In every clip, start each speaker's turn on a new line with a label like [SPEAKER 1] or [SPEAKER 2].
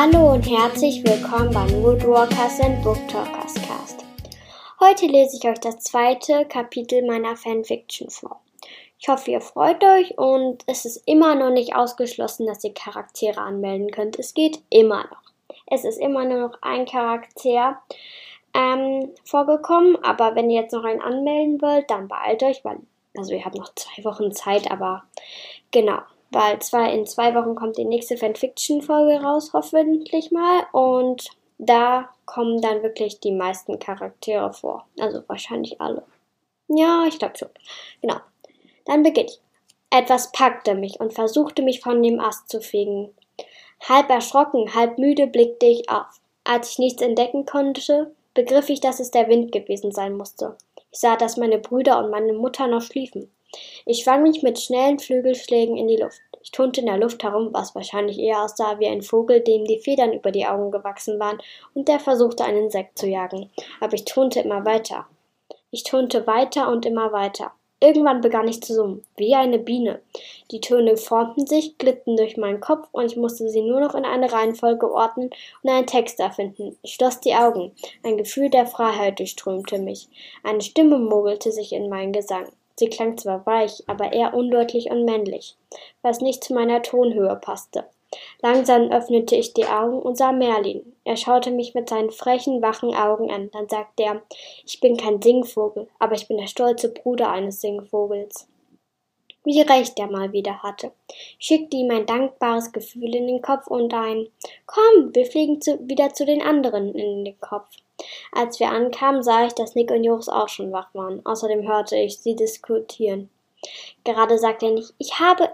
[SPEAKER 1] Hallo und herzlich willkommen beim Woodwalkers and Booktalkers Cast. Heute lese ich euch das zweite Kapitel meiner Fanfiction vor. Ich hoffe, ihr freut euch und es ist immer noch nicht ausgeschlossen, dass ihr Charaktere anmelden könnt. Es geht immer noch. Es ist immer nur noch ein Charakter vorgekommen, aber wenn ihr jetzt noch einen anmelden wollt, dann beeilt euch, ihr habt noch 2 Wochen Zeit, aber genau. Weil in 2 Wochen kommt die nächste Fanfiction-Folge raus, hoffentlich mal. Und da kommen dann wirklich die meisten Charaktere vor. Also wahrscheinlich alle. Ja, ich glaube schon. Genau. Dann beginne ich. Etwas packte mich und versuchte mich von dem Ast zu fegen. Halb erschrocken, halb müde blickte ich auf. Als ich nichts entdecken konnte, begriff ich, dass es der Wind gewesen sein musste. Ich sah, dass meine Brüder und meine Mutter noch schliefen. Ich schwang mich mit schnellen Flügelschlägen in die Luft. Ich turnte in der Luft herum, was wahrscheinlich eher aussah wie ein Vogel, dem die Federn über die Augen gewachsen waren und der versuchte, ein Insekt zu jagen. Aber ich turnte immer weiter. Ich turnte weiter und immer weiter. Irgendwann begann ich zu summen, wie eine Biene. Die Töne formten sich, glitten durch meinen Kopf und ich musste sie nur noch in eine Reihenfolge ordnen und einen Text erfinden. Ich schloss die Augen. Ein Gefühl der Freiheit durchströmte mich. Eine Stimme mogelte sich in meinen Gesang. Sie klang zwar weich, aber eher undeutlich und männlich, was nicht zu meiner Tonhöhe passte. Langsam öffnete ich die Augen und sah Merlin. Er schaute mich mit seinen frechen, wachen Augen an. Dann sagte er, ich bin kein Singvogel, aber ich bin der stolze Bruder eines Singvogels. Wie recht er mal wieder hatte. Ich schickte ihm ein dankbares Gefühl in den Kopf und ein Komm, wir fliegen wieder zu den anderen in den Kopf. Als wir ankamen, sah ich, dass Nick und Joris auch schon wach waren. Außerdem hörte ich sie diskutieren. Gerade sagte Nick, ich habe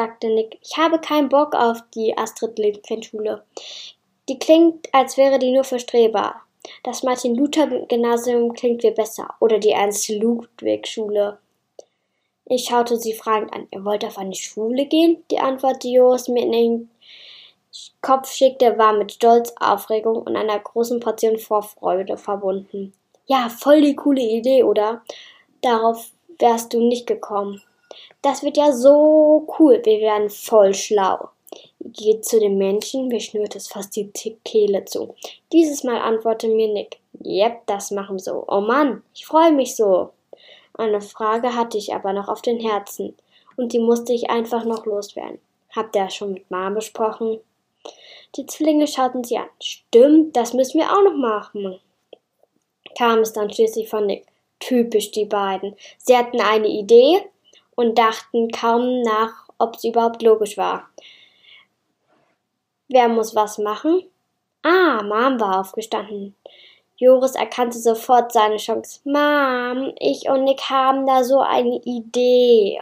[SPEAKER 1] keinen Bock auf die Astrid-Lindgren-Schule. Die klingt, als wäre die nur für Streber. Das Martin-Luther-Gymnasium klingt viel besser. Oder die Ernst-Ludwig-Schule. Ich schaute sie fragend an. Ihr wollt auf eine Schule gehen? Die Antwort, die Joris mir in den Kopf schickte, war mit Stolz, Aufregung und einer großen Portion Vorfreude verbunden. Ja, voll die coole Idee, oder? Darauf wärst du nicht gekommen. Das wird ja so cool, wir werden voll schlau. Geht zu den Menschen, mir schnürte es fast die Kehle zu. Dieses Mal antwortete mir Nick. Jep, das machen wir so. Oh Mann, ich freue mich so. Eine Frage hatte ich aber noch auf den Herzen und die musste ich einfach noch loswerden. Habt ihr schon mit Mama besprochen? Die Zwillinge schauten sie an. Stimmt, das müssen wir auch noch machen. Kam es dann schließlich von Nick. Typisch die beiden. Sie hatten eine Idee und dachten kaum nach, ob sie überhaupt logisch war. Wer muss was machen? Mom war aufgestanden. Joris erkannte sofort seine Chance. Mom, ich und Nick haben da so eine Idee.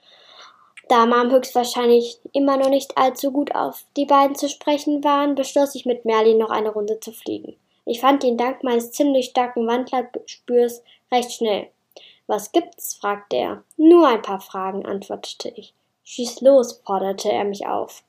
[SPEAKER 1] Da Mom höchstwahrscheinlich immer noch nicht allzu gut auf die beiden zu sprechen waren, beschloss ich mit Merlin noch eine Runde zu fliegen. Ich fand ihn dank meines ziemlich starken Wandlergespürs recht schnell. Was gibt's? Fragte er. Nur ein paar Fragen, antwortete ich. Schieß los, forderte er mich auf.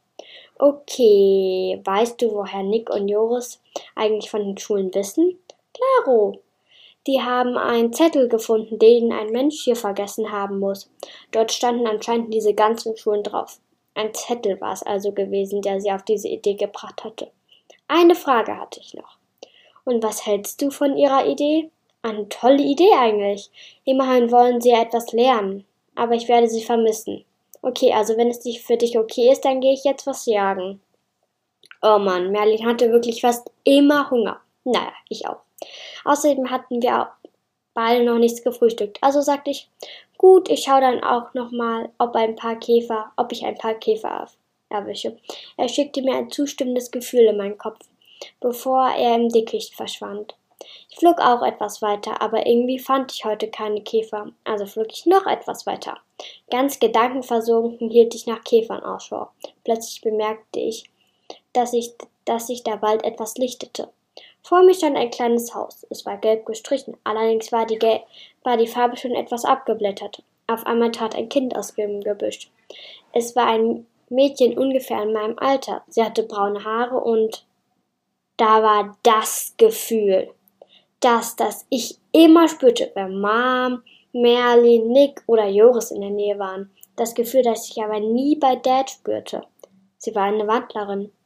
[SPEAKER 1] Okay, weißt du, woher Nick und Joris eigentlich von den Schulen wissen? Klaro. Die haben einen Zettel gefunden, den ein Mensch hier vergessen haben muss. Dort standen anscheinend diese ganzen Schulen drauf. Ein Zettel war es also gewesen, der sie auf diese Idee gebracht hatte. Eine Frage hatte ich noch. Und was hältst du von ihrer Idee? Eine tolle Idee eigentlich. Immerhin wollen sie ja etwas lernen. Aber ich werde sie vermissen. Okay, also wenn es für dich okay ist, dann gehe ich jetzt was jagen. Oh Mann, Merlin hatte wirklich fast immer Hunger. Naja, ich auch. Außerdem hatten wir beide noch nichts gefrühstückt. Also sagte ich, gut, ich schaue dann auch nochmal, ob ich ein paar Käfer erwische. Er schickte mir ein zustimmendes Gefühl in meinen Kopf, bevor er im Dickicht verschwand. Ich flog auch etwas weiter, aber irgendwie fand ich heute keine Käfer, also flog ich noch etwas weiter. Ganz gedankenversunken hielt ich nach Käfern Ausschau. Plötzlich bemerkte ich, dass sich da bald etwas lichtete. Vor mir stand ein kleines Haus. Es war gelb gestrichen, allerdings war die Farbe schon etwas abgeblättert. Auf einmal trat ein Kind aus dem Gebüsch. Es war ein Mädchen ungefähr in meinem Alter. Sie hatte braune Haare und da war das Gefühl. Das ich immer spürte, wenn Mom, Merlin, Nick oder Joris in der Nähe waren. Das Gefühl, das ich aber nie bei Dad spürte. Sie war eine Wandlerin.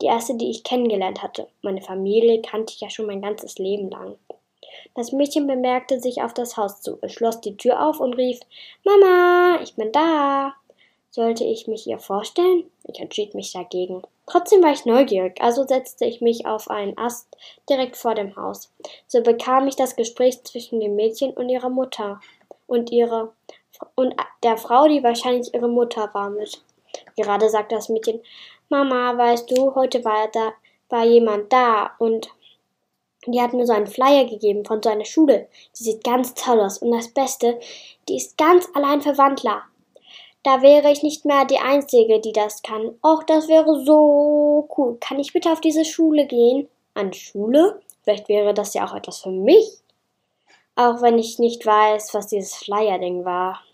[SPEAKER 1] Die erste, die ich kennengelernt hatte. Meine Familie kannte ich ja schon mein ganzes Leben lang. Das Mädchen bemerkte sich auf das Haus zu. Es schloss die Tür auf und rief: Mama, ich bin da. Sollte ich mich ihr vorstellen? Ich entschied mich dagegen. Trotzdem war ich neugierig, also setzte ich mich auf einen Ast direkt vor dem Haus. So bekam ich das Gespräch zwischen dem Mädchen und ihrer Mutter und der Frau, die wahrscheinlich ihre Mutter war, mit. Gerade sagte das Mädchen: Mama, weißt du, heute war jemand da und die hat mir so einen Flyer gegeben von so einer Schule. Die sieht ganz toll aus und das Beste, die ist ganz allein für Wandler. Da wäre ich nicht mehr die Einzige, die das kann. Och, das wäre so cool. Kann ich bitte auf diese Schule gehen? An Schule? Vielleicht wäre das ja auch etwas für mich. Auch wenn ich nicht weiß, was dieses Flyer-Ding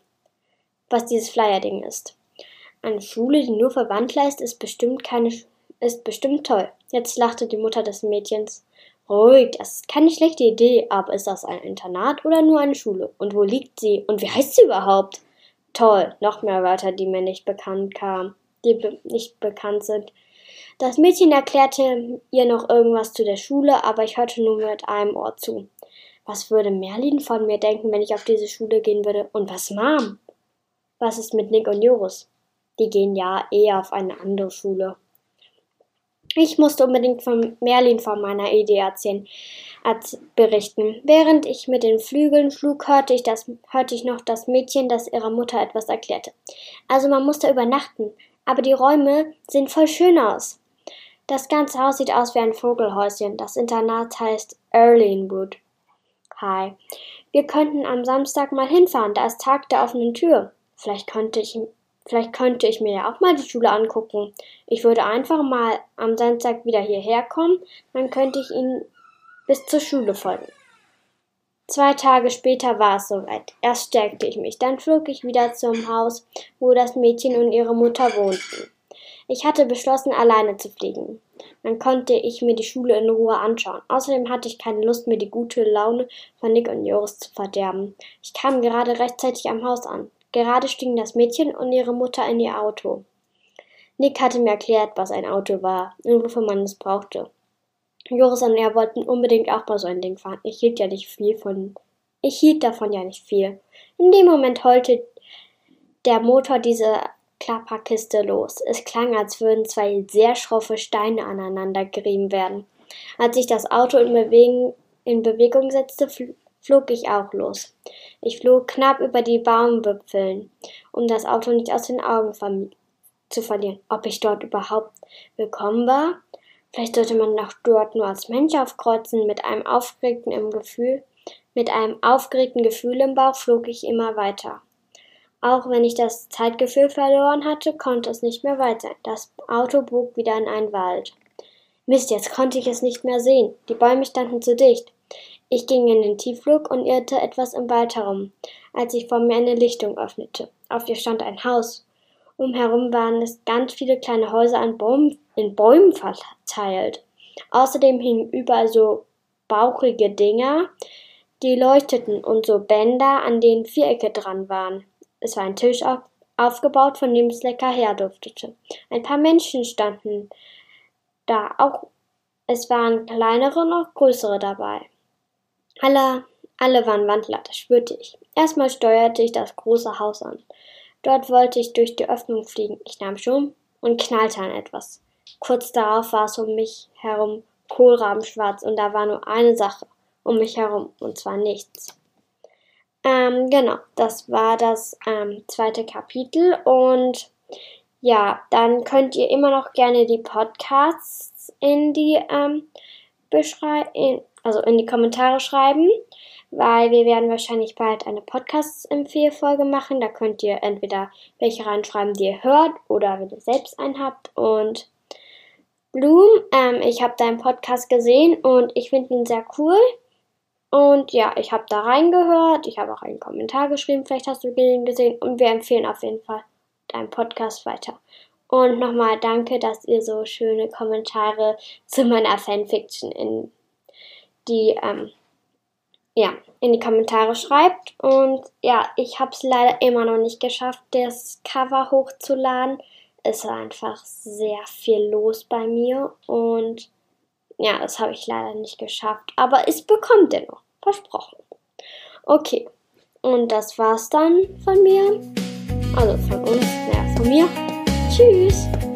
[SPEAKER 1] ist. Eine Schule, die nur für Wandler ist bestimmt toll. Jetzt lachte die Mutter des Mädchens. Ruhig, das ist keine schlechte Idee, aber ist das ein Internat oder nur eine Schule? Und wo liegt sie? Und wie heißt sie überhaupt? Toll, noch mehr Wörter, die mir nicht bekannt sind. Das Mädchen erklärte ihr noch irgendwas zu der Schule, aber ich hörte nur mit einem Ohr zu. Was würde Merlin von mir denken, wenn ich auf diese Schule gehen würde? Und was Mom? Was ist mit Nick und Joris? Die gehen ja eher auf eine andere Schule. Ich musste unbedingt von Merlin von meiner Idee berichten. Während ich mit den Flügeln schlug, hörte ich noch das Mädchen, das ihrer Mutter etwas erklärte. Also man muss da übernachten, aber die Räume sehen voll schön aus. Das ganze Haus sieht aus wie ein Vogelhäuschen. Das Internat heißt Erlinwood. Hi. Wir könnten am Samstag mal hinfahren, da ist Tag der offenen Tür. Vielleicht könnte ich mir ja auch mal die Schule angucken. Ich würde einfach mal am Samstag wieder hierher kommen, dann könnte ich Ihnen bis zur Schule folgen. 2 Tage später war es soweit. Erst stärkte ich mich, dann flog ich wieder zum Haus, wo das Mädchen und ihre Mutter wohnten. Ich hatte beschlossen, alleine zu fliegen. Dann konnte ich mir die Schule in Ruhe anschauen. Außerdem hatte ich keine Lust, mir die gute Laune von Nick und Joris zu verderben. Ich kam gerade rechtzeitig am Haus an. Gerade stiegen das Mädchen und ihre Mutter in ihr Auto. Nick hatte mir erklärt, was ein Auto war und wofür man es brauchte. Joris und er wollten unbedingt auch mal so ein Ding fahren. Ich hielt davon ja nicht viel. In dem Moment heulte der Motor diese Klapperkiste los. Es klang, als würden 2 sehr schroffe Steine aneinander gerieben werden. Als sich das Auto in Bewegung setzte, flog ich auch los. Ich flog knapp über die Baumwipfeln, um das Auto nicht aus den Augen zu verlieren. Ob ich dort überhaupt willkommen war? Vielleicht sollte man doch dort nur als Mensch aufkreuzen. Mit einem aufgeregten Gefühl im Bauch flog ich immer weiter. Auch wenn ich das Zeitgefühl verloren hatte, konnte es nicht mehr weit sein. Das Auto bog wieder in einen Wald. Mist, jetzt konnte ich es nicht mehr sehen. Die Bäume standen zu dicht. Ich ging in den Tiefflug und irrte etwas im Wald herum, als ich vor mir eine Lichtung öffnete. Auf ihr stand ein Haus. Umherum waren es ganz viele kleine Häuser in Bäumen verteilt. Außerdem hingen überall so bauchige Dinger, die leuchteten, und so Bänder, an denen Vierecke dran waren. Es war ein Tisch aufgebaut, von dem es lecker herduftete. Ein paar Menschen standen da, auch es waren kleinere und auch größere dabei. Alle waren Wandler, das spürte ich. Erstmal steuerte ich das große Haus an. Dort wollte ich durch die Öffnung fliegen. Ich nahm Schwung und knallte an etwas. Kurz darauf war es um mich herum kohlrabenschwarz und da war nur eine Sache um mich herum, und zwar nichts. Genau, das war das 2. Kapitel, und ja, dann könnt ihr immer noch gerne die Podcasts in die Kommentare schreiben, weil wir werden wahrscheinlich bald eine Podcast-Empfehlfolge machen. Da könnt ihr entweder welche reinschreiben, die ihr hört, oder wenn ihr selbst einen habt. Und Bloom, ich habe deinen Podcast gesehen und ich finde ihn sehr cool. Und ja, ich habe da reingehört, ich habe auch einen Kommentar geschrieben, vielleicht hast du den gesehen, und wir empfehlen auf jeden Fall deinen Podcast weiter. Und nochmal danke, dass ihr so schöne Kommentare zu meiner Fanfiction in die Kommentare schreibt. Und ja, ich habe es leider immer noch nicht geschafft, das Cover hochzuladen. ist einfach sehr viel los bei mir und ja, das habe ich leider nicht geschafft. Aber es bekommt er noch. Versprochen. Okay, und das war's dann von mir. Also von uns, ja, von mir. Tschüss!